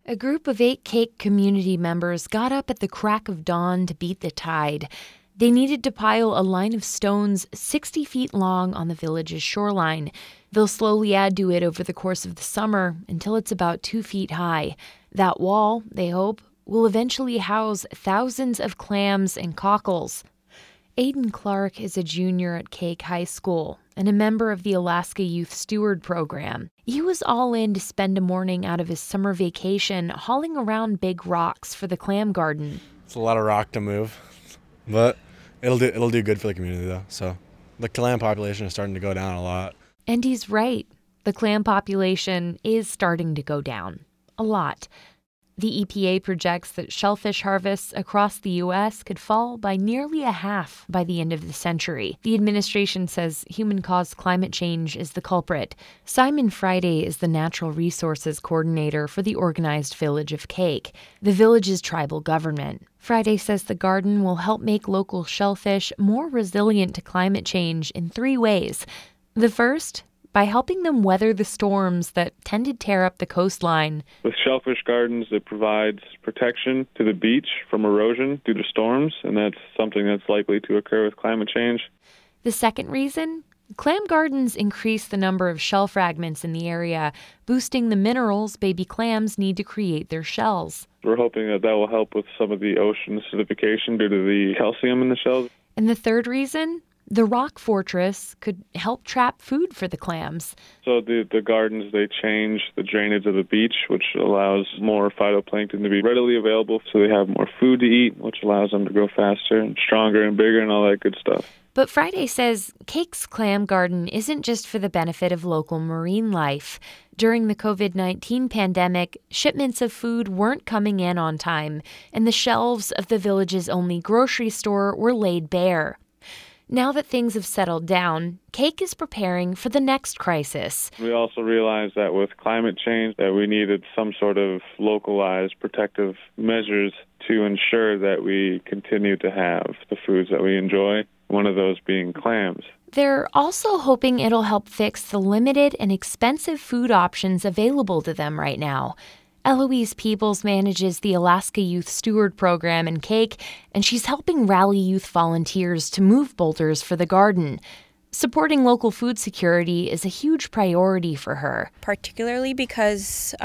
A group of 8 Cake community members got up at the crack of dawn to beat the tide. They needed to pile a line of stones 60 feet long on the village's shoreline. They'll slowly add to it over the course of the summer until it's about 2 feet high. That wall, they hope, will eventually house thousands of clams and cockles. Aiden Clark is a junior at Cake High School and a member of the Alaska Youth Steward Program. He was all in to spend a morning out of his summer vacation hauling around big rocks for the clam garden. It's a lot of rock to move, but it'll do good for the community though. So the clam population is starting to go down a lot. And he's right. The clam population is starting to go down. A lot. The EPA projects that shellfish harvests across the U.S. could fall by nearly a half by the end of the century. The administration says human-caused climate change is the culprit. Simon Friday is the Natural Resources Coordinator for the organized village of Cake, the village's tribal government. Friday says the garden will help make local shellfish more resilient to climate change in 3 ways. The first, by helping them weather the storms that tend to tear up the coastline. With shellfish gardens, it provides protection to the beach from erosion due to storms, and that's something that's likely to occur with climate change. The second reason? Clam gardens increase the number of shell fragments in the area, boosting the minerals baby clams need to create their shells. We're hoping that will help with some of the ocean acidification due to the calcium in the shells. And the third reason? The rock fortress could help trap food for the clams. So the gardens, they change the drainage of the beach, which allows more phytoplankton to be readily available, so they have more food to eat, which allows them to grow faster and stronger and bigger and all that good stuff. But Friday says Cake's clam garden isn't just for the benefit of local marine life. During the COVID-19 pandemic, shipments of food weren't coming in on time, and the shelves of the village's only grocery store were laid bare. Now that things have settled down, Cake is preparing for the next crisis. We also realized that with climate change that we needed some sort of localized protective measures to ensure that we continue to have the foods that we enjoy, one of those being clams. They're also hoping it'll help fix the limited and expensive food options available to them right now. Eloise Peebles manages the Alaska Youth Steward Program in Cake, and she's helping rally youth volunteers to move boulders for the garden. Supporting local food security is a huge priority for her. Particularly because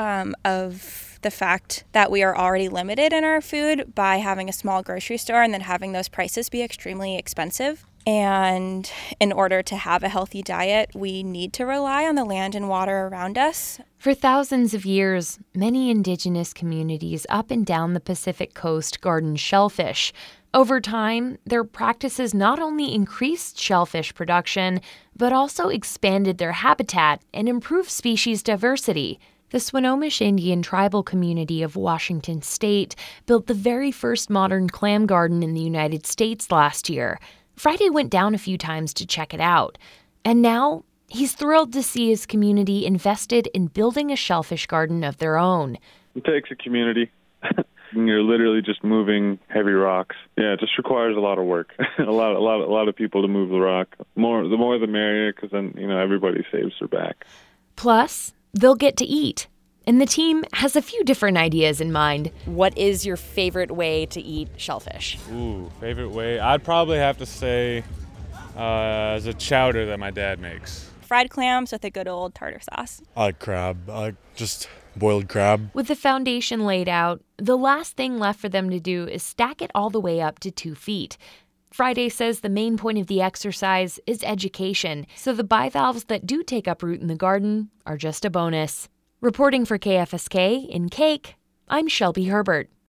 of the fact that we are already limited in our food by having a small grocery store and then having those prices be extremely expensive. And in order to have a healthy diet, we need to rely on the land and water around us. For thousands of years, many indigenous communities up and down the Pacific coast garden shellfish. Over time, their practices not only increased shellfish production, but also expanded their habitat and improved species diversity. The Swinomish Indian tribal community of Washington State built the very first modern clam garden in the United States last year. Friday went down a few times to check it out. And now, he's thrilled to see his community invested in building a shellfish garden of their own. It takes a community. You're literally just moving heavy rocks. Yeah, it just requires a lot of work. a lot of people to move the rock. The more the merrier, because then everybody saves their back. Plus, they'll get to eat. And the team has a few different ideas in mind. What is your favorite way to eat shellfish? Ooh, favorite way? I'd probably have to say as a chowder that my dad makes. Fried clams with a good old tartar sauce. I like crab. I like just boiled crab. With the foundation laid out, the last thing left for them to do is stack it all the way up to 2 feet. Friday says the main point of the exercise is education, so the bivalves that do take up root in the garden are just a bonus. Reporting for KFSK in Cake, I'm Shelby Herbert.